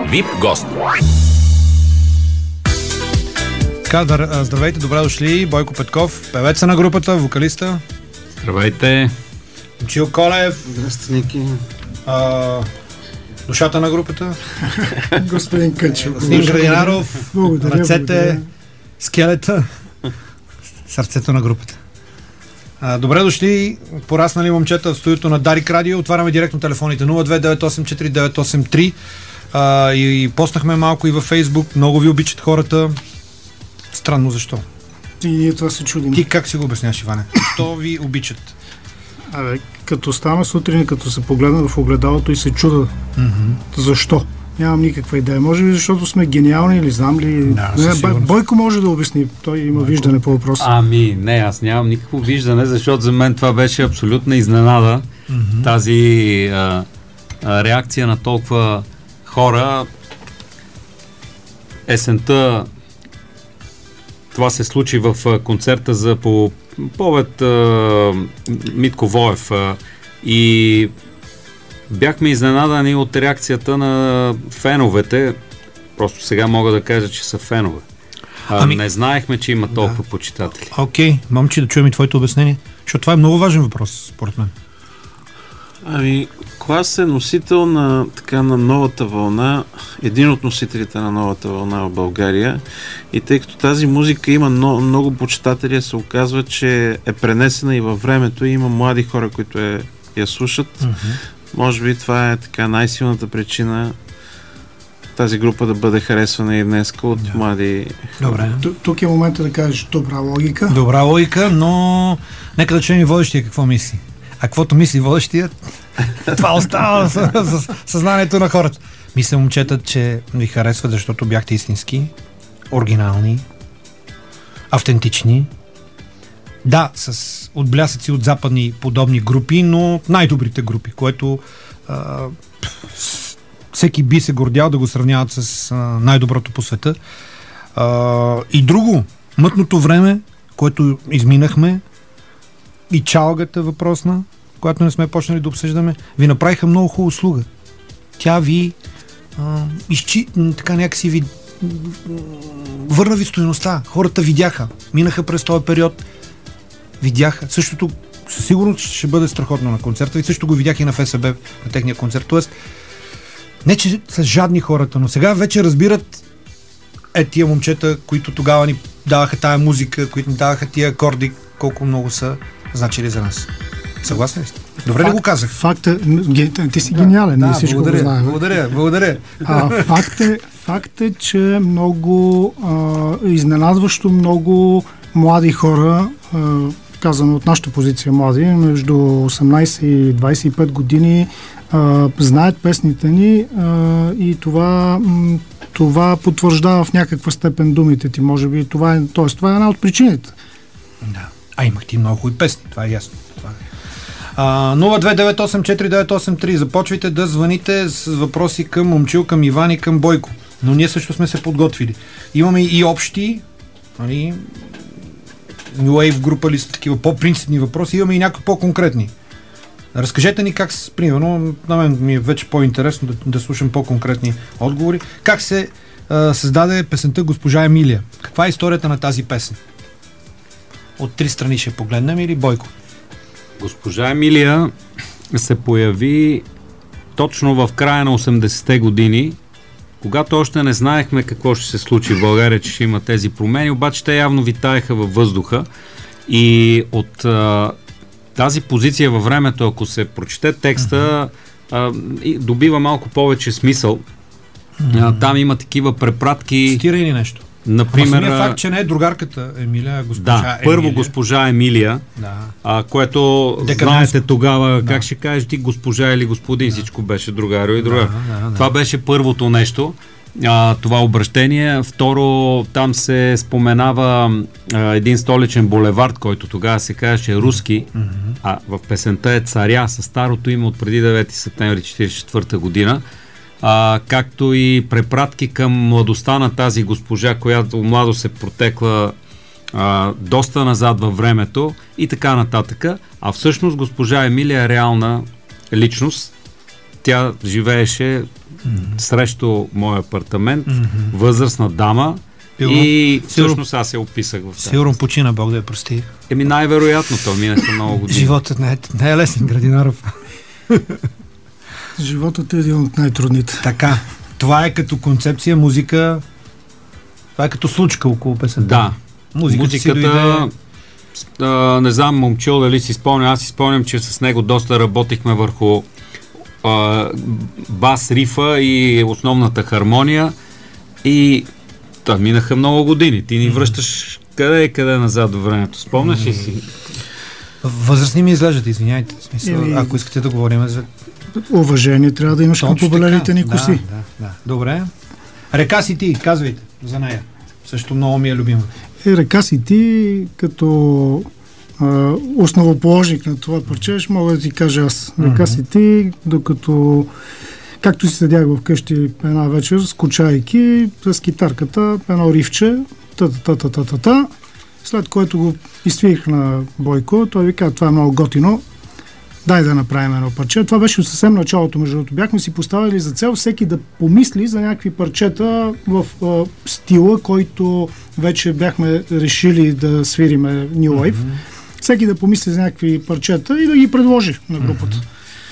VIP гост. Здравейте, добре дошли. Бойко Петков, певеца на групата, вокалиста. Здравейте. Момчил Колев. Здрасти, Ники. Душата на групата. Господин Кънчев. Господин Градинаров. Ръцете, скелета, сърцето на групата. Добре дошли, пораснали момчета в студиото на Дарик Радио. Отваряме директно телефоните 02984983 и постнахме малко и във Фейсбук. Много ви обичат хората. Странно защо? И ние това се чудим. Ти как си го обясняваш, Иване? Защо ви обичат? Като стана сутрин, като се погледна в огледалото и се чуда. Защо? Нямам никаква идея. Може би защото сме гениални или знам ли... Бойко може да обясни. Той има виждане по въпроса. Не, аз нямам никакво виждане, защото за мен това беше абсолютна изненада. Тази реакция на толкова хора. Есента това се случи в концерта по повед Митко Воев и бяхме изненадани от реакцията на феновете. Просто сега мога да кажа, че са фенове. Не знаехме, че има толкова почитатели. Окей, момче, да чуем и твоето обяснение. Защото това е много важен въпрос, според мен. Клас е носител на новата вълна, един от носителите на новата вълна в България, и тъй като тази музика има много почитатели, се оказва, че е пренесена и във времето и има млади хора, които я слушат. Може би това е най-силната причина тази група да бъде харесвана и днес от млади хора. Добре. Тук е момента да кажеш добра логика. Добра логика, но нека да чуем и водещия какво мисли. А каквото мисли водещия, това остава за съзнанието на хората. Мисля, момчета, че ви харесват, защото бяхте истински, оригинални, автентични. Да, с отблясъци от западни подобни групи, но най-добрите групи, което всеки би се гордял да го сравняват с най-доброто по света. И друго, мътното време, което изминахме, и чалгата въпросна, която не сме почнали да обсъждаме, ви направиха много хубава услуга. Тя ви така някакси ви върна ви стойността. Хората видяха. Минаха през този период. Видяха. Същото със сигурност ще бъде страхотно на концерта. И също го видях и на ФСБ на техния концерт. Тоест, не че са жадни хората, но сега вече разбират тия момчета, които тогава ни даваха тая музика, които ни даваха тия акорди, колко много са значили за нас. Съгласен ли сте? Добре ли го казах? Ти си гениален, ние всичко го знаем. Благодаря. Факт е, че много изненадващо много млади хора, казано от нашата позиция млади, между 18 и 25 години, знаят песните ни и това потвърждава в някаква степен думите ти. Може би това е една от причините. Да. Имах ти много хубави песни, това е ясно. 02984983. Започвайте да звъните с въпроси към Момчил, към Иван и към Бойко. Но ние също сме се подготвили. Имаме и общи, New Wave група ли са такива по-принципни въпроси, имаме и някои по-конкретни. Разкажете ни как, примерно, на мен ми е вече по-интересно да слушам по-конкретни отговори. Как се създаде песента Госпожа Емилия? Каква е историята на тази песен? От три страни ще погледнем или Бойко? Госпожа Емилия се появи точно в края на 80-те години, когато още не знаехме какво ще се случи в България, че ще има тези промени, обаче те явно витаеха във въздуха и от тази позиция във времето, ако се прочете текста, добива малко повече смисъл. Там има такива препратки. Цитира ли нещо? Например, факт, че не е другарката Емилия, а госпожа Емилия. Първо госпожа Емилия, което знаете тогава, как ще кажеш ти госпожа или господин, всичко беше другаро и другар. Това беше първото нещо, това обращение. Второ, там се споменава един столичен булевард, който тогава се казваше Руски, а в песента е Царя, със старото име от преди 9 септември 1944 година. Както и препратки към младостта на тази госпожа, която младо се протекла доста назад във времето и така нататък. А всъщност госпожа Емилия е реална личност. Тя живееше срещу моя апартамент, възрастна дама, и всъщност аз се описах в тази. Сигурно почина, Бог да я прости. Най-вероятно, то минаха много години. Животът не е лесен, Градинаров. Животът е един от най-трудните. Така. Това е като концепция, музика, това е като случка около песента. Да. Музиката не знам, момчил, дали си спомня, аз си спомням, че с него доста работихме върху бас рифа и основната хармония и минаха много години. Ти ни връщаш къде назад до времето. Спомняш ли си? Възрастни ми изглеждат, извиняйте. Смисъл, ако искате да говорим за... Уважение трябва да имаш към побелелите ни коси. Да. Добре. Река си ти, казвайте за нея. Също много ми е любима. Река си ти, като основоположник на това парче, ще мога да ти кажа аз. Река си ти, докато както си седях вкъщи една вечер, скучайки с китарката, едно рифче, та-та-та-та-та-та, след което го изсвих на Бойко, той ви каза, това е много готино, дай да направим едно парче. Това беше съвсем началото, между другото. Бяхме си поставили за цел всеки да помисли за някакви парчета в стила, който вече бяхме решили да свириме New Wave. Всеки да помисли за някакви парчета и да ги предложи на групата.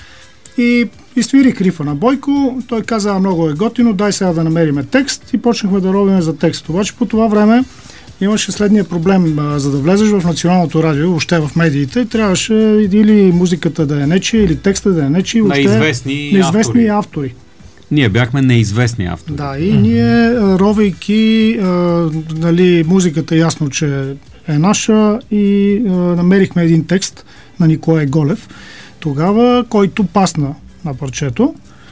И изтвирих рифа на Бойко, той каза, много е готино, дай сега да намериме текст и почнахме да робим за текст. Обаче по това време имаше следния проблем. За да влезеш в националното радио, въобще в медиите, трябваше или музиката да е нечия, или текста да е нечия, въобще неизвестни автори. Ние бяхме неизвестни автори. Да, и ние, ровейки, музиката ясно, че е наша и намерихме един текст на Николай Голев, тогава, който пасна на парчето.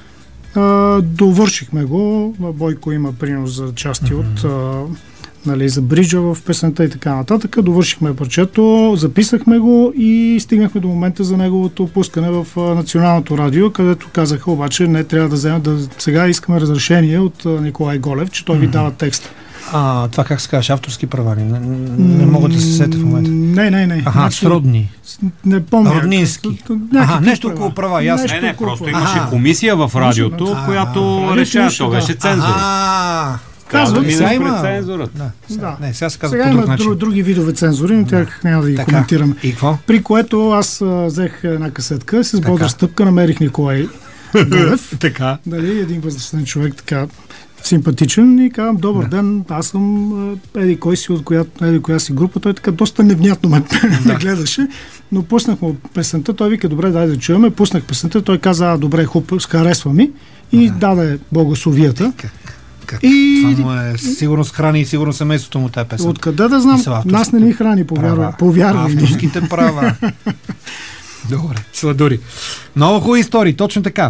Довършихме го. Бойко има принос за части от за бриджа в песента и така нататък. Довършихме парчето, записахме го и стигнахме до момента за неговото пускане в националното радио, където казаха обаче не трябва да вземем, сега искаме разрешение от Николай Голев, че той ви дава текста. Това как се казваш, авторски права ли? Не мога да се сетя в момента. Не. Сродни. Не помня. Роднински. Нещо около права, ясно. Просто имаше комисия в радиото, която решава, то беше цензура. Казвам, сега има цензурата. Сега се казва сега има други видове цензури, но тях няма да ги коментираме. И какво? При което аз взех една касетка, с бодра стъпка намерих Николай Голев. Така. Един възрастен човек, така симпатичен и казвам, добър ден, аз съм еди кой си от коя си група. Той така доста невнятно ме гледаше, но пуснах му песента, той вика, добре, дай да чуеме, пуснах песента, той каза, добре, хубаво, харесва ми и даде благословията. Това му е сигурно храни и сигурно семейството му тази песен. Откъде да знам? Нас не ни храни, повярвай ми. Авторските права. Добре, сладури. Много хубави истории, точно така.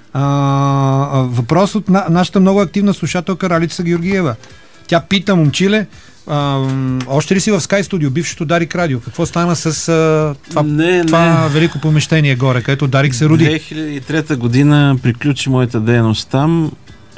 Въпрос от нашата много активна слушателка Ралица Георгиева. Тя пита, момчиле, още ли си в Sky Studio, бившето Дарик Радио? Какво стана с това велико помещение горе, където Дарик се роди? 2003 година приключи моята дейност там.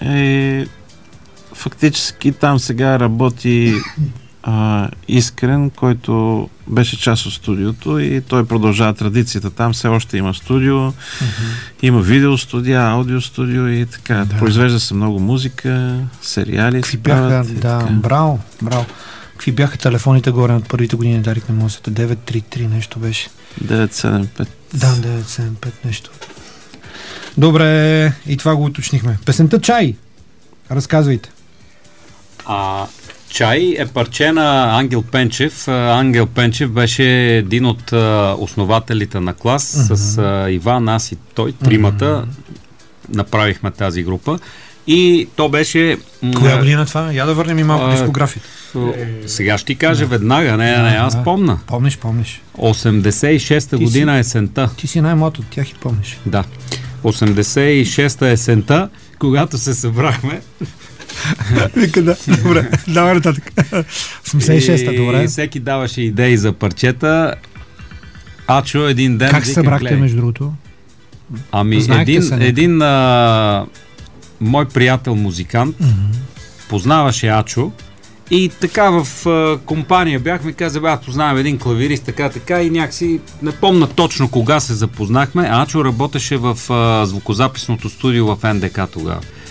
Фактически там сега работи Искрен, който беше част от студиото и той продължава традицията. Там все още има студио, има видеостудия, аудиостудио и така. Произвежда се много музика, сериали. Браво. Какви бяха телефоните горе от първите години Дарик на музиката? 933 нещо беше. 975. Да, 975 нещо. Добре, и това го уточнихме. Песента Чай. Разказвайте. Чай е парче на Ангел Пенчев. Ангел Пенчев беше един от основателите на Клас с Иван, аз и той, тримата. Направихме тази група. И то беше... Коя година това? Я да върнем и малко дискографията. Сега ще ти кажа веднага. Аз помня. Помниш. 86-та година есента. Ти си най-млад от тях и помниш. Да. 86-та есента, когато се събрахме. Добре, давай нататък. 86-та, добре. И всеки даваше идеи за парчета. Ачо един ден... Как се събрахте, между другото? Един мой приятел музикант познаваше Ачо и така в компания бяхме, каза, аз познавам един клавирист, така и някакси не помня точно кога се запознахме. Ачо работеше в звукозаписното студио в НДК тогава.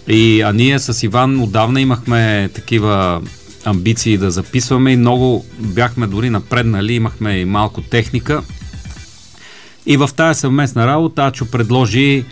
А ние с Иван отдавна имахме такива амбиции да записваме и много бяхме дори напреднали, имахме и малко техника. И в тази съвместна работа Ачо предложи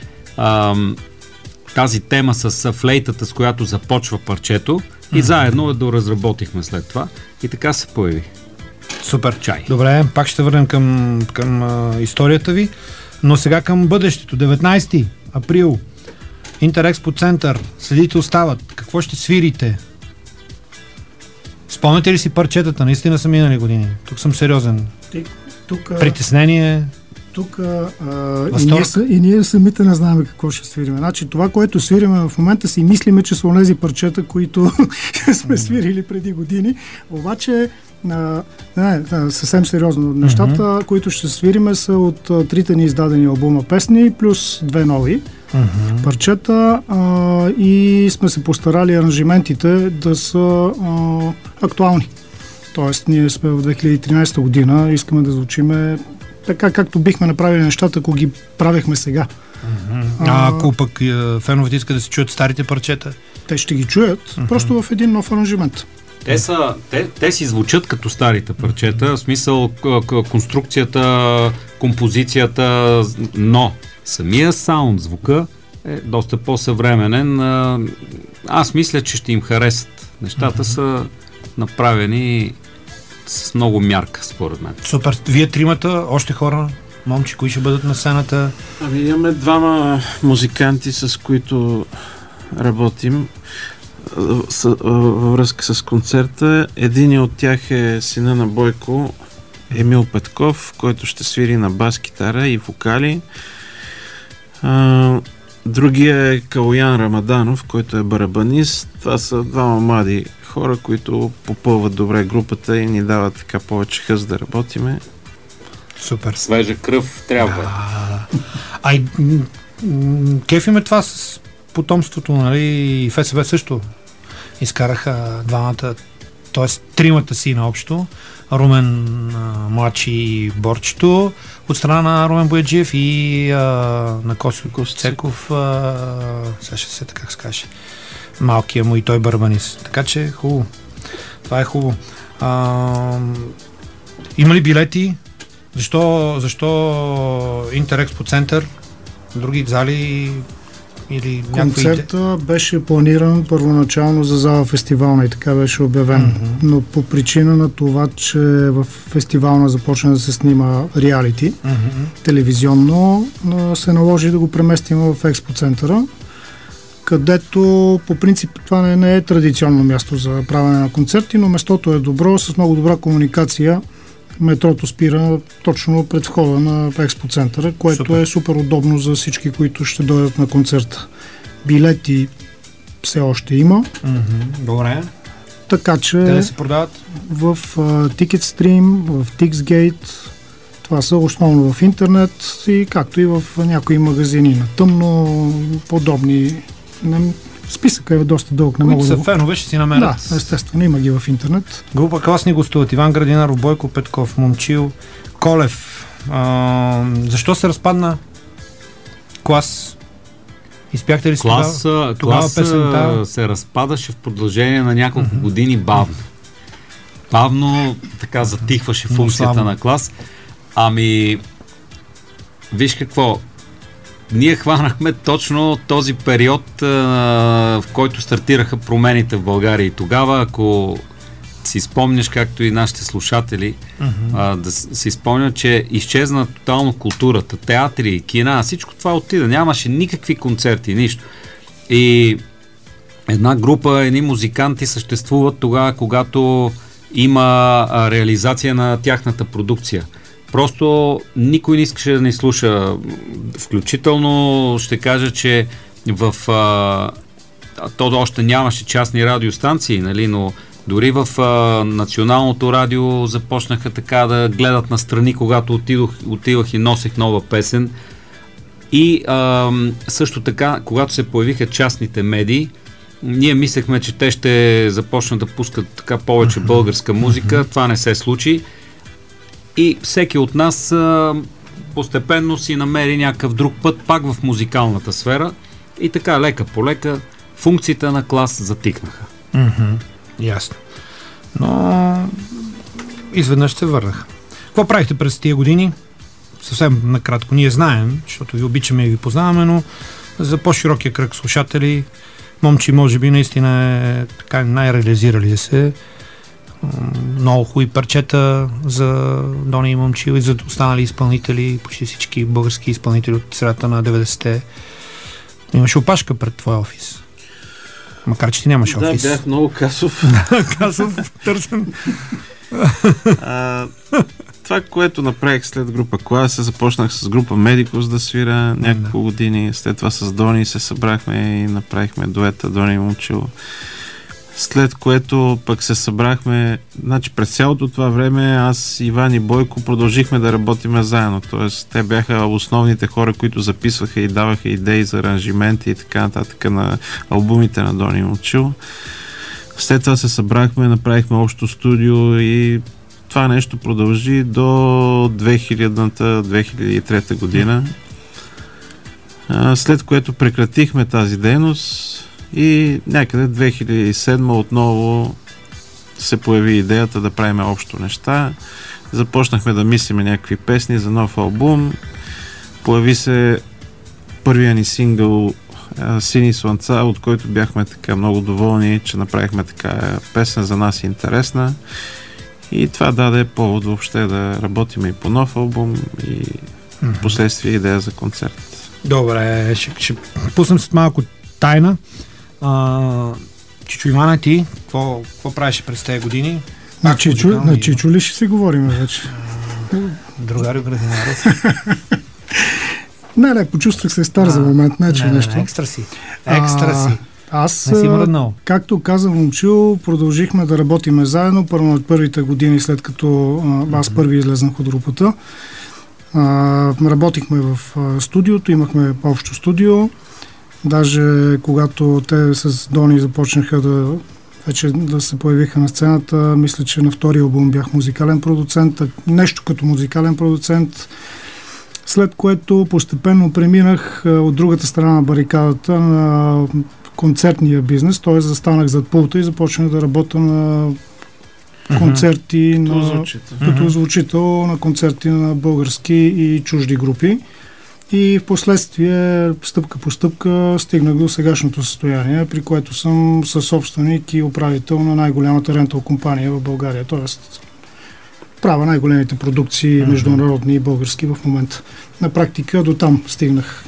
тази тема с флейтата, с която започва парчето, и заедно да разработихме след това. И така се появи. Супер. Чай. Добре, пак ще върнем към историята ви, но сега към бъдещето. 19 април, Интерекспо център, следите остават. Какво ще свирите? Спомняте ли си парчетата? Наистина са минали години. Тук съм сериозен. Притеснение. Тук и ние самите не знаем какво ще свириме. Значи това, което свириме в момента, си мислиме, че са онези парчета, които сме свирили преди години. Обаче съвсем сериозно. Нещата, които ще свириме, са от трите ни издадени албума песни, плюс 2 нови парчета, и сме се постарали аранжиментите да са актуални. Тоест, ние сме в 2013 година, искаме да звучиме така, както бихме направили нещата, ако ги правихме сега. Ако пък феновете искат да се чуят старите парчета? Те ще ги чуят, просто в един нов аранжимент. Те си звучат като старите парчета, в смисъл конструкцията, композицията, но самия саунд, звука е доста по-съвременен. Аз мисля, че ще им харесат. Нещата са направени с много мярка, според мен. Супер. Вие тримата, още хора, момче, кои ще бъдат на сцената? Имаме двама музиканти, с които работим във връзка с концерта. Един от тях е сина на Бойко, Емил Петков, който ще свири на бас-китара и вокали. Другия е Калоян Рамаданов, който е барабанист. Това са двама млади хора, които попълват добре групата и ни дават така повече хъс да работиме. Супер. Свежа кръв трябва. Кефиме това с потомството, нали? И ФСБ също изкараха двамата, т.е. тримата си наобщо. Румен младши и Борчето от страна на Румен Бояджиев и на Косо Цеков, сега ще се така се каже, малкия му и той барабанист. Така че хубаво. Това е хубаво. Има ли билети? Защо Интерекспо център? Други зали? Или концерта беше планиран първоначално за зала фестивална и така беше обявен. Но по причина на това, че в фестивална започна да се снима реалити, телевизионно, се наложи да го преместим в Експо центъра, където по принцип това не е традиционно място за правене на концерти, но местото е добро, с много добра комуникация. Метрото спира точно пред входа на Експо центъра, което е супер удобно за всички, които ще дойдат на концерта. Билети все още има. Добре. Така че къде се продават? В TicketStream, в Tixgate. Това са основно в интернет и както и в някои магазини на тъмно, подобни. Списъкът е доста дълъг. Които са фенове, ще си намерят. Да, естествено, има ги в интернет. Група класни гостуват. Иван Градинаров, Бойко Петков, Момчил, Колев. Защо се разпадна Клас? Изпяхте ли си тогава песента? Се разпадаше в продължение на няколко години бавно. Бавно така затихваше функцията на Клас. Виж какво, ние хванахме точно този период, в който стартираха промените в България и тогава, ако си спомняш, както и нашите слушатели, да си спомнят, че изчезна тотално културата, театри, кина, всичко това отида, нямаше никакви концерти, нищо. И една група, едни музиканти съществуват тогава, когато има реализация на тяхната продукция. Просто никой не искаше да ни слуша. Включително ще кажа, че то още нямаше частни радиостанции, нали, но дори в националното радио започнаха така да гледат настрани, когато отивах и носех нова песен. И също така, когато се появиха частните медии, ние мислехме, че те ще започнат да пускат така повече българска музика. Това не се случи. И всеки от нас постепенно си намери някакъв друг път, пак в музикалната сфера. И така, лека по лека, функциите на клас затикнаха. Ясно. Но изведнъж се върнах. Какво правихте през тия години? Съвсем накратко. Ние знаем, защото ви обичаме и ви познаваме, но за по-широкия кръг слушатели, Момчи може би наистина е така най-реализирали се. Много хубави парчета за Дони и Момчил и за останали изпълнители, почти всички български изпълнители от средата на 90-те. Имаше опашка пред твоя офис. Макар, че ти нямаш офис. Да, бях много касов. Касов, търсен. Това, което направих след група Клас, започнах с група Медикус да свира няколко години. След това с Дони се събрахме и направихме дуета Дони и Момчил. След което пък се събрахме, значи през цялото това време аз, Иван и Бойко продължихме да работиме заедно. Тоест, те бяха основните хора, които записваха и даваха идеи за аранжименти и така нататък на албумите на Дони и Момчил. След това се събрахме, направихме общо студио и това нещо продължи до 2000-2003 година. След което прекратихме тази дейност и някъде 2007 отново се появи идеята да правим общо неща. Започнахме да мислим някакви песни за нов албум. Появи се първия ни сингъл Сини слънца, от който бяхме така много доволни, че направихме така песен за нас интересна. И това даде повод въобще да работим и по нов албум и последствие идея за концерт. Добре, ще пуснем с малко тайна. Чичо Ивана, ти, какво правиш през тези години? На Чичо ли ще си говорим вече? Другари Градинаров. Не, почувствах се стар за момент, нещо. Екстра си. Аз, както каза Момчил, продължихме да работиме заедно първо първите години, след като аз първи излезнах от групата. Работихме в студиото, имахме общо студио. Даже когато те с Дони започнаха да се появиха на сцената, мисля, че на втория албум бях музикален продуцент, нещо като музикален продуцент, след което постепенно преминах от другата страна на барикадата на концертния бизнес, т.е. застанах зад пулта и започнах да работя на концерти, като звучител на концерти на български и чужди групи. И в последствие, стъпка по стъпка, стигнах до сегашното състояние, при което съм съсобственик и управител на най-голямата рентал компания в България. Тоест, правя най-големите продукции, международни и български в момента. На практика до там стигнах.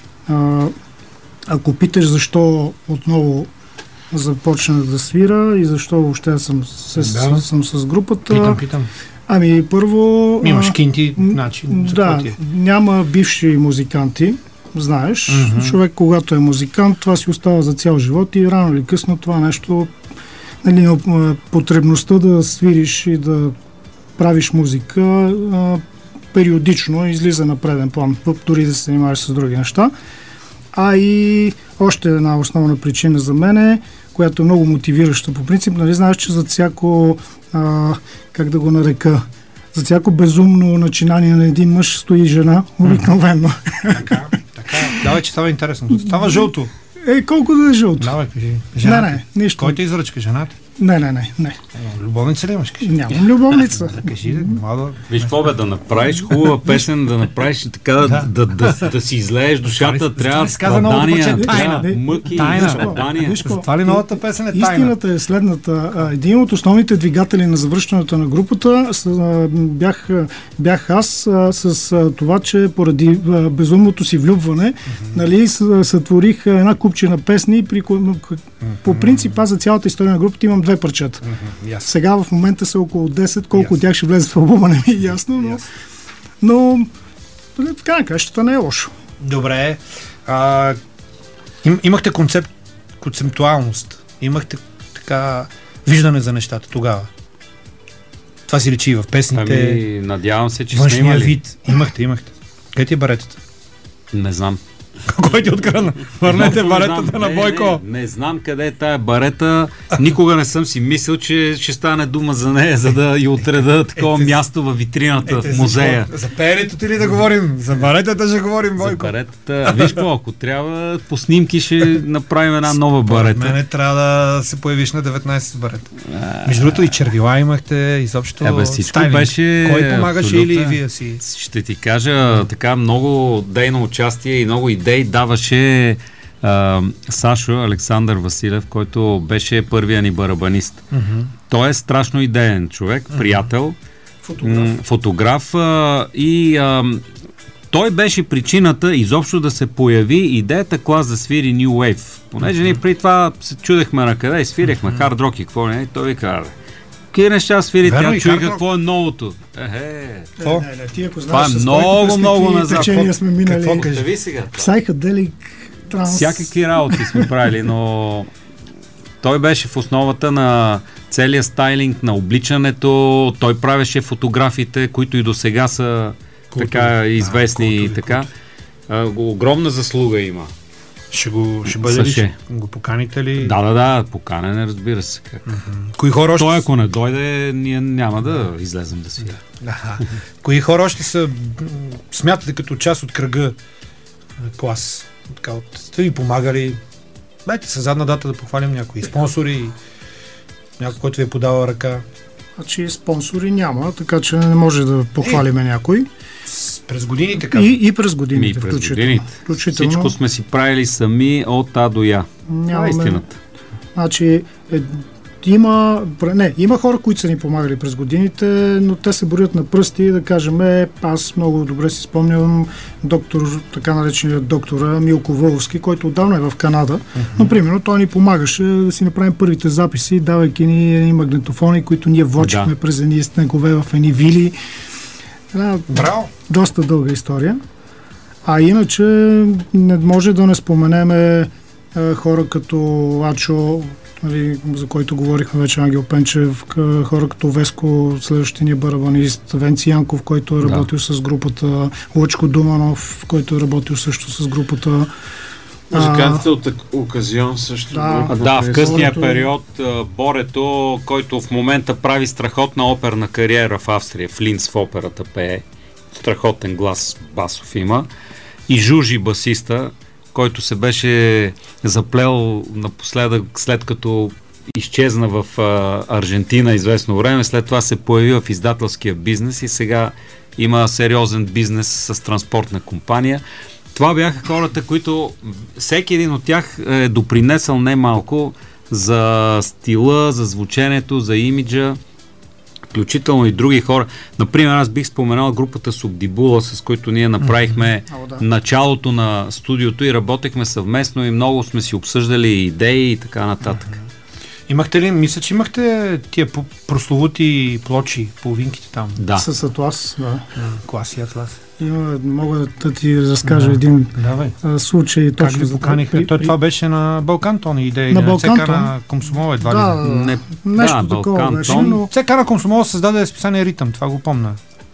Ако питаш защо отново започнах да свира и защо въобще съм с групата... Питам. Ами първо... Имаш кинти, значи... Да, няма бивши музиканти, знаеш. Човек, когато е музикант, това си остава за цял живот и рано или късно това нещо... потребността да свириш и да правиш музика периодично излиза на преден план, дори да се занимаваш с други неща. А и още една основна причина за мен е, която е много мотивираща по принцип, нали знаеш, че за всяко как да го нарека, за всяко безумно начинание на един мъж стои жена, обикновено. Така. Давай, че става интересно. Става жълто. Колко да е жълто? Давай, кажи. Не, нищо. Кой те изръчка, жената? Не. Любовница ли имаш? Нямам любовница. Кажи, млада. Виж какво бе, да направиш хубава песен, да направиш така, да си излееш душата, трябва страдания, трябва мъки, страдания. Това ли новата песен е тайна? Истината е следната. Един от основните двигатели на завръщането на групата бях аз с това, че поради безумното си влюбване, нали, сътворих една купчина песни, по принцип аз за цялата история на групата имам 2 парчета. Сега в момента са около 10, колко от тях ще влезе в албума, не ми е ясно, но така на кращата не е лошо. Добре. Имахте концептуалност. Имахте така виждане за нещата тогава. Това си личи в песните. Надявам се, че сме имали. Вид. Имахте. Къде ти е баретата? Не знам. Кой ти открадна? Върнете баретата на Бойко. Не знам къде е тая барета. Никога не съм си мислил, че ще стане дума за нея, за да й отреда такова място във витрината в музея. За перето ти ли да говорим? За баретата ще говорим, Бойко. За баретата. Виж какво, ако трябва, по снимки ще направим една нова барета. Мене трябва да се появиш на 19 барета. Между другото и червила имахте, изобщо всичко беше... Кой помагаше или вие си? Ще ти кажа, така много дейно участие и много идеи даваше Сашо Александър Василев, който беше първия ни барабанист. Той е страшно идеен човек, приятел, фотограф и той беше причината изобщо да се появи идеята клас да свири New Wave. Понеже ние преди това се чудехме на къде и свирихме хард рок и какво не, и той вика, какви неща свири, тя чуиха какво е новото. Това е много назад. Какво кажи сега? Псайхеделик, транс... Всякакви работи сме правили, но той беше в основата на целия стайлинг, на обличането, той правеше фотографиите, които и до сега са така известни и така. Огромна заслуга има. Ще бъде ли? Го поканите ли? Да, поканен, разбира се. Кои хора още... Той, ако не дойде, ние няма да излезем да свиря. Кои хора още са смятате като част от кръга клас? Сте ви помагали? Дайте със задна дата да похвалим някои спонсори, някой, който ви е подава ръка. Значи спонсори няма, така че не може да похвалиме някой. През годините, така? И през годините, включително. Всичко сме си правили сами от А до Я. Това е истината. Значи, има хора, които са ни помагали през годините, но те се борят на пръсти, да кажем, аз много добре си спомням така нареченият доктора Милко Въловски, който отдавна е в Канада, но примерно той ни помагаше да си направим първите записи, давайки ни магнитофони, които ние влочихме през едни снегове в едни вили. Браво! Доста дълга история. А иначе не може да не споменеме хора като Ачо, за който говорихме вече, Ангел Пенчев, хора като Веско, следващия ни барабанист, Венци Янков, който е работил с групата, Лъчко Думанов, който е работил също с групата. Музикантите от Оказион също. В късния период Борето, който в момента прави страхотна оперна кариера в Австрия, в Линц в операта пее, страхотен глас басов има, и Жужи басиста, който се беше заплел напоследък, след като изчезна в Аржентина известно време, след това се появи в издателския бизнес и сега има сериозен бизнес с транспортна компания. Това бяха хората, които всеки един от тях е допринесъл немалко за стила, за звученето, за имиджа, включително и други хора. Например, аз бих споменал групата Субдибула, с които ние направихме началото на студиото и работехме съвместно и много сме си обсъждали идеи и така нататък. Имахте ли, мисля, че имахте тия прословути плочи, половинките там? Да. С Атлас, да. Клас и Атлас. Мога да ти разкажа един случай. Как ви поканиха? Това беше на Балкантон идея. На Балкантон. ЦК на Комсомол едва ли? Нещо такова беше. Но... ЦК на Комсомол създаде списание Ритъм, това го помня.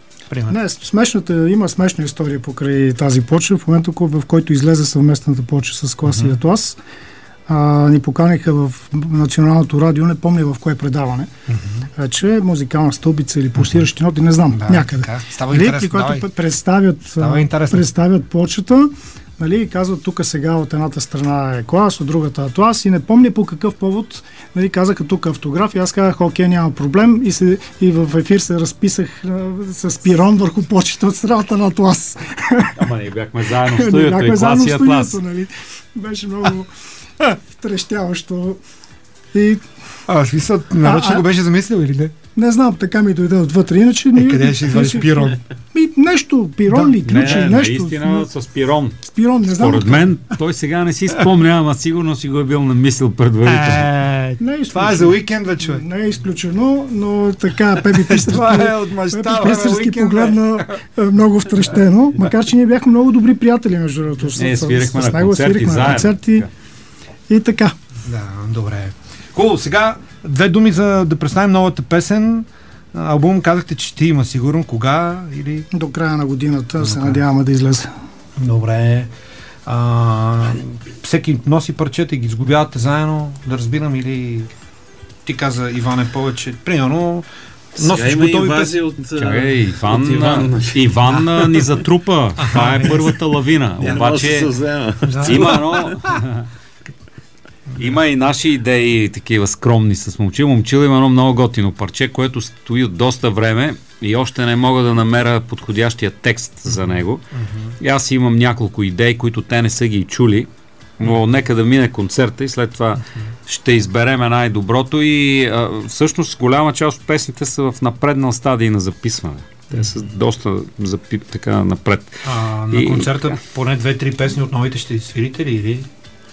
Има смешна история покрай тази плоча. В момента, в който излезе съвместната плоча с Клас и Атлас, ни поканиха в Националното радио, не помня в кое предаване, че музикална стълбица или пулсиращи ноти, не знам, някъде. Става интересно, когато представят плочата, и казват, тук сега от едната страна е Клас, от другата Атлас, и не помня по какъв повод, казаха тук автограф, и аз казах, окей, няма проблем, и в ефир се разписах с пирон върху плочата от страната на Атлас. Ама ние бяхме заедно в студиото и Клас и Атлас. Беше много втрещяващо. Смисъл, нарочно го беше замислил или не? Не знам, така ми дойде отвътре. Иначе къде ще извадиш пирон? Нещо, пирон ли, ключи, нещо. Наистина с пирон. С пирон, не знам. Според мен, той сега не си спомня, ама сигурно си го е бил намислил предварително. Това е за уикенд, бе, човек. Не е изключено, но така, Пепи Пистерски погледна много втрещено, макар че ние бяхме много добри приятели, между другото. Ние свирихме на концерти и така. Да, добре. Хубаво, сега две думи за да представим новата песен. Албум казахте, че ще има сигурно. Кога? Или... До края на годината се надяваме да излезе. Добре. Всеки носи парчета и ги сглобявате заедно, да разбирам, или ти каза, Иване, повече. Примерно, носиш готови песни. Иван ни затрупа. Това е първата лавина. Обаче има и наши идеи, такива скромни с Момчил. Момчил има едно много готино парче, което стои от доста време и още не мога да намеря подходящия текст за него. И аз имам няколко идеи, които те не са ги чули, но нека да мине концерта и след това ще изберем най-доброто и всъщност голяма част от песните са в напреднал стадий на записване. Те са доста така напред. На концерта поне 2-3 песни от новите ще свирите ли или?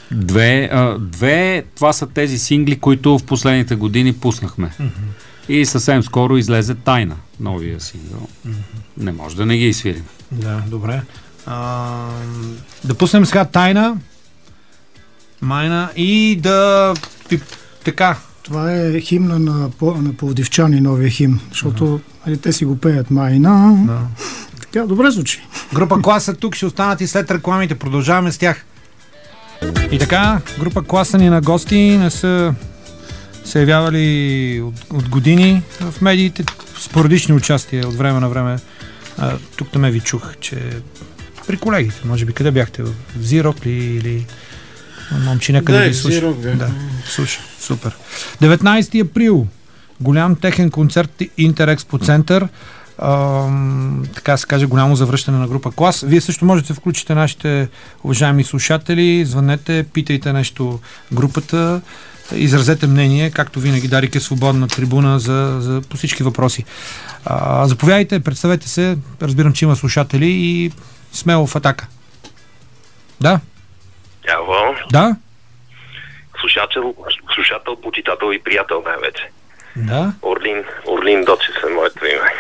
Две, това са тези сингли, които в последните години пуснахме. И съвсем скоро излезе Тайна, новия сингъл. Не може да не ги изсвирим. Да, добре. Да пуснем сега Тайна, Майна и да... така. Това е химна на пловдивчани, новия химн, защото те си го пеят Майна. Така, добре звучи. Група Класа тук ще останат и след рекламите. Продължаваме с тях. И така, група Класа ни на гости, не са се явявали от години в медиите, спорадични участия от време на време. Тук да ме ви чух, че при колегите, може би, къде бяхте? В Зирок ли или... Момчи, нека да ги слуша. Да, слуша, супер. 19 април, голям техен концерт Интерекспо център. Така се каже, голямо завръщане на група Клас. Вие също можете да включите нашите уважаеми слушатели, звънете, питайте нещо групата, изразете мнение, както винаги Дарик е свободна трибуна по всички въпроси. Заповядайте, представете се, разбирам, че има слушатели и смело в атака. Да? Ало. Да? Слушател, почитател и приятел най-вече. Да? Орлин Дочев е моето име.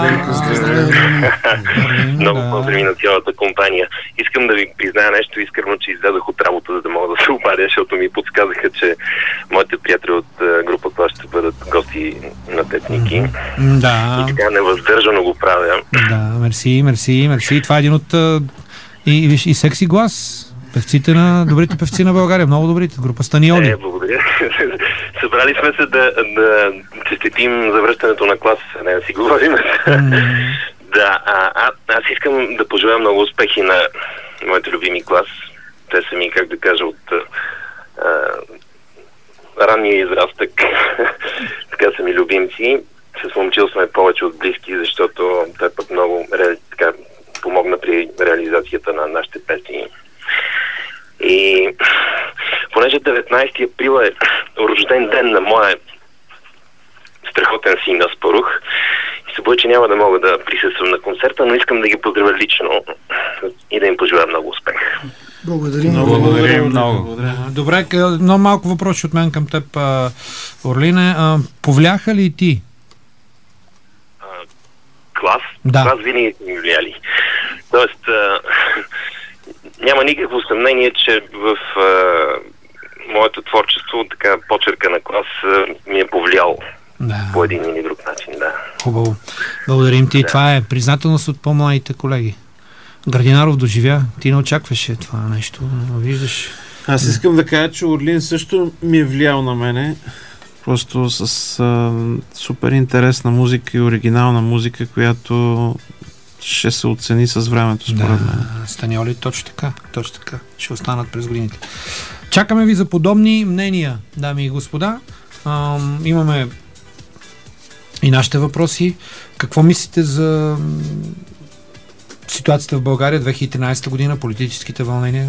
Много поздрави на цялата компания. Искам да ви призная нещо искрено, че излязох от работа, за да мога да се обадя, защото ми подсказаха, че моите приятели от група Клас ще бъдат гости на Тетники. Да. И така невъздържано го правя. Да, мерси. Това е един от и секси глас. Певците на добрите певци на България, много добрите, група Станиоли. Благодаря. Събрали сме се да честитим завръщането на Клас, не да си говорим. Да, аз искам да пожелая много успехи на моите любими Клас. Те са ми, как да кажа, от ранния израстък. Така са ми любимци. С Момчил сме повече от близки, защото той пък много помогна при реализацията на нашите песни. И понеже 19 април е рожден ден на моя страхотен син Аспарух и се боя, че няма да мога да присъствам на концерта, но искам да ги поздравя лично и да им пожелая много успех. Благодарим. Много. Добре, много малко въпроси от мен към теб, Орлине. Повляха ли ти? Клас? Да. Клас винаги ми влияли. Тоест, няма никакво съмнение, че в моето творчество така почерка на Клас ми е повлиял по един или друг начин, да. Хубаво. Благодарим ти. Да. Това е признателност от по-младите колеги. Градинаров доживя. Ти не очакваше това нещо, но виждаш. Аз искам да кажа, че Орлин също ми е влиял на мене. Просто с супер интересна музика и оригинална музика, която ще се оцени с времето, според мен. Станиоли, точно така. Ще останат през годините. Чакаме ви за подобни мнения, дами и господа. Имаме и нашите въпроси. Какво мислите за ситуацията в България 2013 година, политическите вълнения?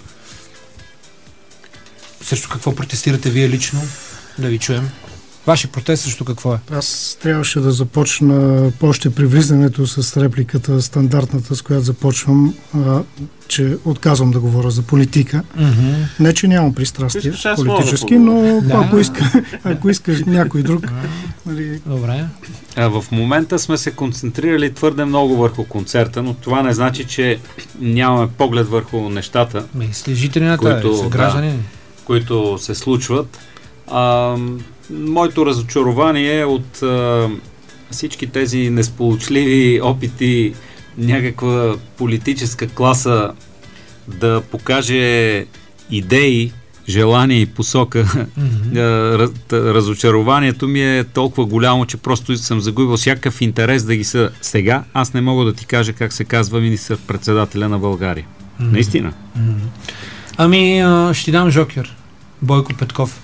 Срещу какво протестирате вие лично? Да ви чуем. Вашия протест срещу какво е? Аз трябваше да започна още при влизането с репликата стандартната, с която започвам, че отказвам да говоря за политика. Не, че нямам пристрастие политически, но ако искаш някой друг. Добре. В момента сме се концентрирали твърде много върху концерта, но това не значи, че нямаме поглед върху нещата. Мисли жители на тази, граждани. Които се случват. Моето разочарование от всички тези несполучливи опити някаква политическа класа да покаже идеи, желание и посока. Разочарованието ми е толкова голямо, че просто съм загубил всякакъв интерес да ги са сега. Аз не мога да ти кажа как се казва министър-председателя на България. Наистина. Ами, ще ти дам жокер. Бойко Петков.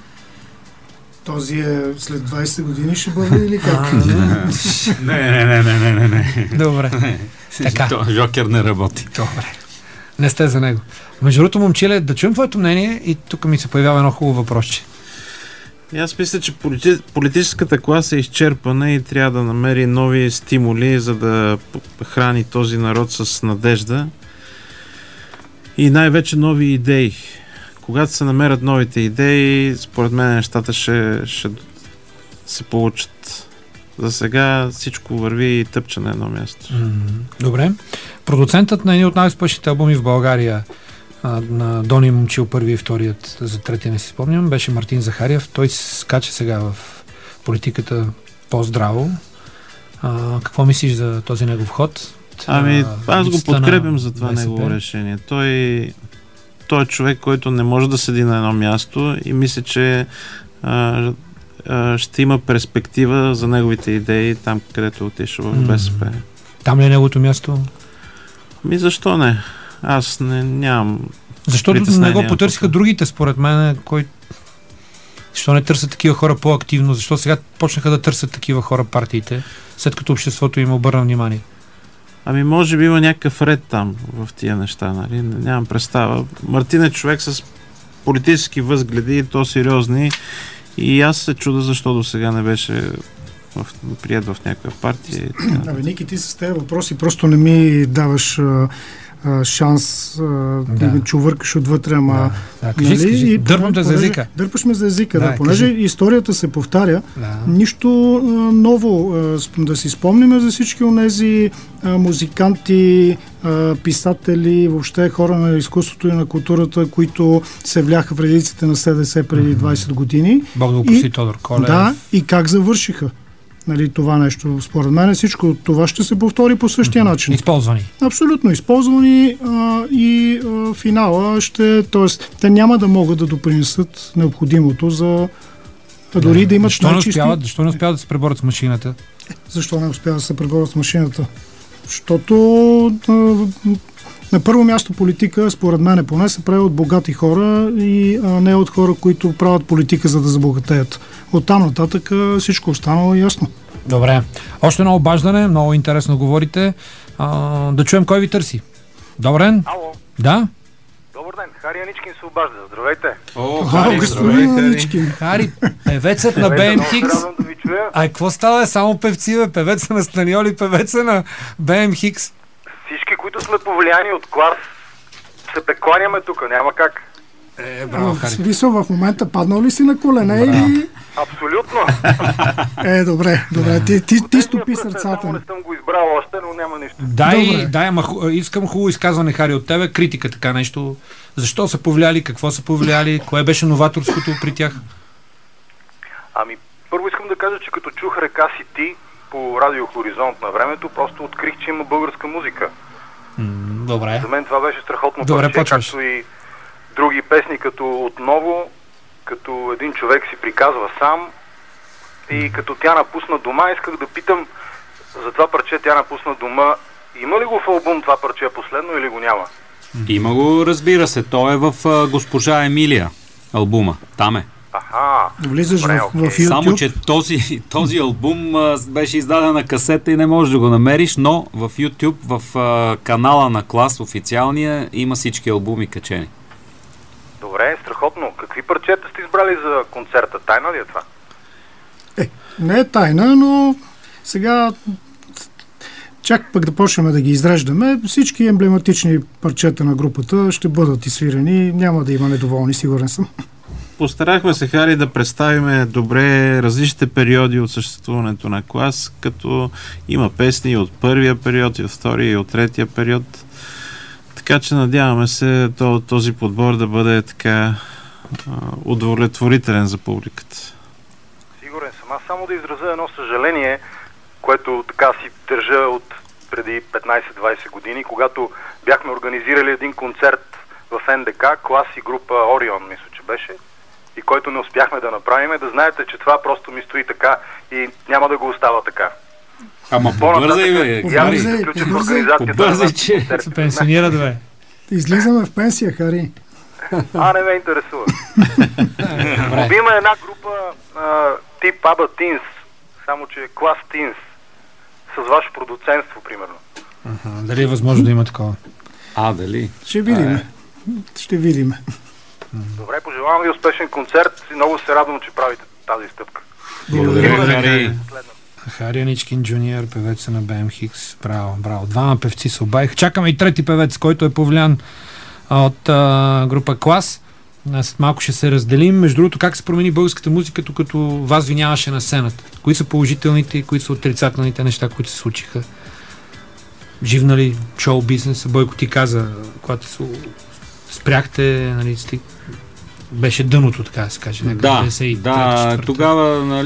Този е след 20 години ще бъде или как? Не. Добре. Така. Жокер не работи. Добре. Не сте за него. Между другото, момчиле, да чуем твоето мнение и тук ми се появява едно хубаво въпросче. И аз мисля, че политическата класа е изчерпана и трябва да намери нови стимули, за да храни този народ с надежда и най-вече нови идеи. Когато се намерят новите идеи, според мен нещата ще се получат. За сега всичко върви и тъпче на едно място. Добре. Продуцентът на един от най-успешните албуми в България, на Дони Момчил, първи и вторият, за третия не си спомням, беше Мартин Захариев. Той се скача сега в политиката по-здраво. Какво мислиш за този негов ход? Ами, аз го подкрепям за това негово решение. Той е човек, който не може да седи на едно място и мисля, че ще има перспектива за неговите идеи там, където отишъл в БСП. Там ли е неговото място? Защо не? Аз нямам. Защото не го потърсиха другите, според мен, защо не търсят такива хора по-активно? Защо сега почнаха да търсят такива хора партиите, след като обществото им обърна внимание? Ами може би има някакъв ред там в тия неща, нали? Нямам представа. Мартин е човек с политически възгледи и то сериозни и аз се чуда защо до сега не беше прият в някаква партия. Абе, Ники, ти с тези въпроси просто не ми даваш шанс да ме чувъркаш отвътре, ама... Кажи, дърпам те за езика. Дърпаш ме за езика, понеже историята се повтаря, нищо ново да си спомним за всички онези музиканти, писатели, въобще хора на изкуството и на културата, които се вляха в редиците на СДС преди 20 години. Бог да го прости, Тодор Колев. Да, и как завършиха. Нали, това нещо. Според мен всичко това ще се повтори по същия начин. Използвани. Абсолютно използвани и финала ще... Тоест, те няма да могат да допринесат необходимото за... Дори да имат защо не успяват да се преборят с машината? Защо не успяват да се преборят с машината? Защото на първо място политика, според мен поне, се прави от богати хора и не от хора, които правят политика, за да забогатеят. Оттам нататък всичко останало е ясно. Добре. Още едно обаждане, много интересно говорите. Да чуем кой ви търси. Добър ден. Ало. Да? Добър ден. Хари Аничкин се обажда. Здравейте. Хари, здравейте. Хари, певецът на BM Хикс. Да ви чуя. Какво става? Само певци, бе? Певеца на Станиоли, певеца на BM Хикс. Всички, които сме повлияни от клас, се прекланяме тук. Няма как. Браво, Хари. Смисъл, в момента паднал ли си на колене или... Абсолютно. Добре. Ти стопи сърцата. Само не съм го избрал още, но няма нищо. Дай, искам хубаво изказване, Хари, от тебе. Критика, така нещо. Защо са повлияли, какво са повлияли, кое беше новаторското при тях? Ами, първо искам да кажа, че като чух Река си ти по Радио Хоризонт на времето, просто открих, че има българска музика. Добре. За мен това беше страхотно парче, както и други песни, като Отново, като един човек си приказва сам и като Тя напусна дома. Исках да питам за това парче Тя напусна дома. Има ли го в албум това парче последно или го няма? Има го, разбира се. То е в Госпожа Емилия албума. Там е. Влизаш в YouTube. Само, че този албум беше издаден на касета и не можеш да го намериш, но в YouTube, в канала на Клас, официалния, има всички албуми качени. Добре, страхотно. Какви парчета сте избрали за концерта? Тайна ли е това? Не е тайна, но сега чак пък да почнем да ги изреждаме. Всички емблематични парчета на групата ще бъдат изсвирени. Няма да има недоволни, сигурен съм. Постарахме се, Хари, да представим добре различните периоди от съществуването на Клас, като има песни от първия период, и от втория, и от третия период. Така че надяваме се този подбор да бъде така удовлетворителен за публиката. Сигурен съм. Аз само да изразя едно съжаление, което така си държа от преди 15-20 години, когато бяхме организирали един концерт в НДК, клас и група Орион, мисля, че беше, и който не успяхме да направим, да знаете, че това просто ми стои така и няма да го остава така. Ама побързай, бе! Побързай, че се пенсионира, бе! Излизаме в пенсия, Хари. Не ме интересува. Любима една група тип ABBA Teens, само че клас Teens, с ваше продуцентство, примерно. Дали е възможно да има такова? Дали? Ще видим. Ще видим. Добре, пожелавам ви успешен концерт и много се радвам, че правите тази стъпка. Благодаря, Хари. Хари Аничкин Джуниор, певец на БМ Хикс. Браво. Двама певци се обаиха. Чакаме и трети певец, който е повлиян от група Клас. След малко ще се разделим. Между другото, как се промени българската музика, като вас ви нямаше на сцената? Кои са положителните и кои са отрицателните неща, които се случиха? Живна ли шоу бизнеса? Бойко, ти каза, когато спряхте, нали, беше дъното, така да се каже. Да, тогава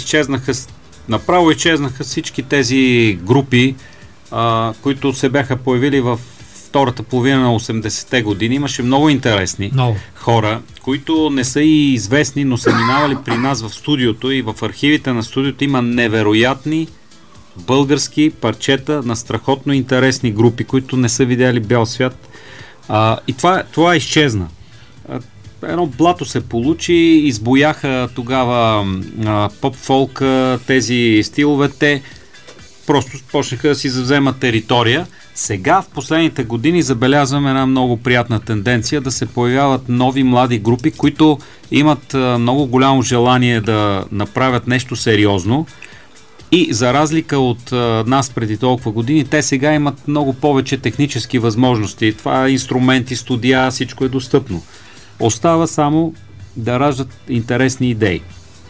направо изчезнаха всички тези групи, които се бяха появили в втората половина на 80-те години. Имаше много интересни хора, които не са и известни, но са минавали при нас в студиото, и в архивите на студиото има невероятни български парчета на страхотно интересни групи, които не са видяли бял свят. И това изчезна. Едно блато се получи, избояха тогава поп-фолка, тези стиловете, просто почнаха да си завземат територия. Сега, в последните години, забелязваме една много приятна тенденция да се появяват нови млади групи, които имат много голямо желание да направят нещо сериозно. И за разлика от нас преди толкова години, те сега имат много повече технически възможности. Това е инструменти, студия, всичко е достъпно. Остава само да раждат интересни идеи.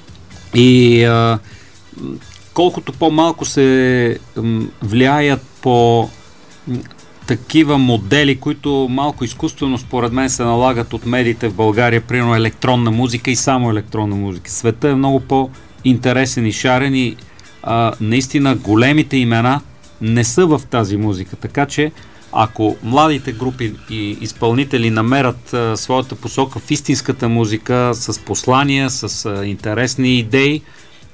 И колкото по-малко се влияят по такива модели, които малко изкуствено според мен се налагат от медиите в България, примерно електронна музика и само електронна музика. Светът е много по-интересен и шарен и наистина големите имена не са в тази музика. Така че ако младите групи и изпълнители намерят своята посока в истинската музика с послания, с интересни идеи,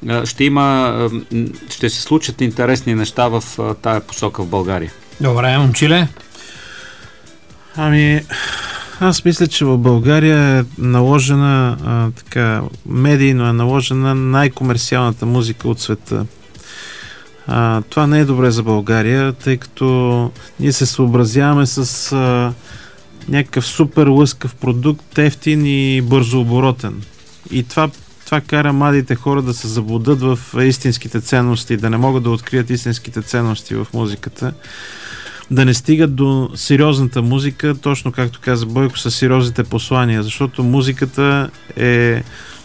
ще се случат интересни неща в тая посока в България. Добре, момчиле? Аз мисля, че в България е наложена медийно е наложена най-комерциалната музика от света. Това не е добре за България, тъй като ние се съобразяваме с някакъв супер лъскав продукт, ефтин и бързооборотен. И това кара младите хора да се заблудат в истинските ценности, да не могат да открият истинските ценности в музиката, да не стигат до сериозната музика, точно както каза Бойко, с сериозните послания, защото музиката е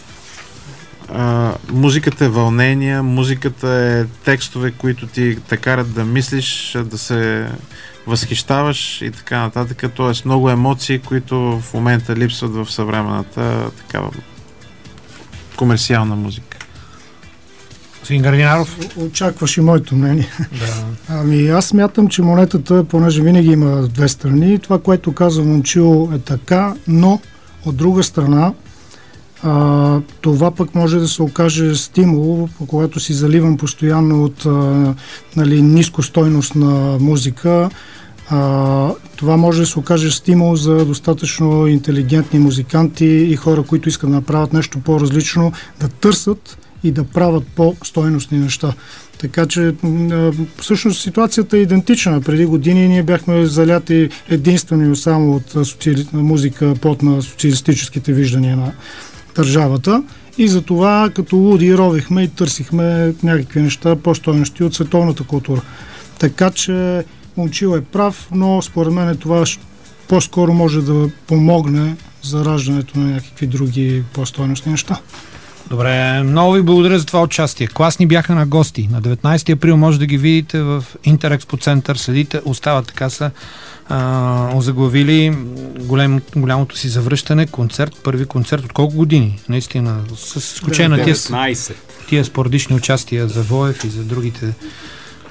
вълнение, музиката е текстове, които ти те карат да мислиш, да се възхищаваш и така нататък, т.е. много емоции, които в момента липсват в съвременната такава комерциална музика. Господин Гардинаров? Очакваш и моето мнение. Да. Аз смятам, че монетата, понеже винаги има две страни, това, което казва Момчил, е така, но от друга страна това пък може да се окаже стимул, когато си заливам постоянно от нискостойностна музика. Това може да се окаже стимул за достатъчно интелигентни музиканти и хора, които искат да направят нещо по-различно, да търсят и да правят по-стойностни неща. Така че всъщност ситуацията е идентична. Преди години ние бяхме заляти единствено само от музика под на социалистическите виждания на държавата и затова като луди ровихме и търсихме някакви неща по-стойности от световната култура. Така че Момчил е прав, но според мен това по-скоро може да помогне за раждането на някакви други по-стойностни неща. Добре, много ви благодаря за това участие. Класни бяха на гости. На 19 април може да ги видите в Интерекспо център. Следите, остават така са озаглавили голямото си завръщане. Концерт, първи концерт от колко години? Наистина, с изключение на тия спорадични участия за Воев и за другите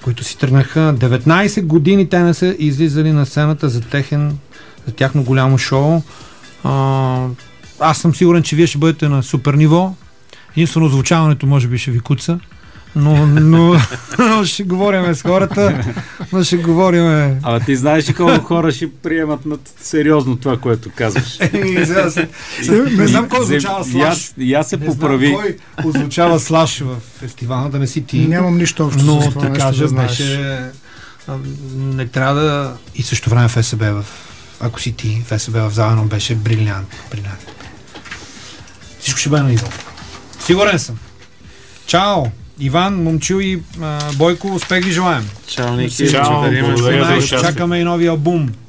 които си тръгнаха. 19 години те не са излизали на сцената за тяхно голямо шоу. Аз съм сигурен, че вие ще бъдете на супер ниво. Единствено звучаването може би ще ви куца. Но ще говорим с хората. Но ще говорим. Абе ти знаеш ли колко хора ще приемат на сериозно това, което казваш? Не знам кой озвучава Слаш. Я се поправи. Не знам кой озвучава Слаш в фестивала, да не си ти. Нямам нищо общо с това. Но кажа, беше... Не трябва да... И също време ФСБ ако си ти, ФСБ в Завено беше брилянт. Всичко ще бъде на ниво. Сигурен съм. Чао! Иван, Момчил и Бойко, успех ви желаем. Чао, Ники. Чао, благодаря. Чакаме и новия албум.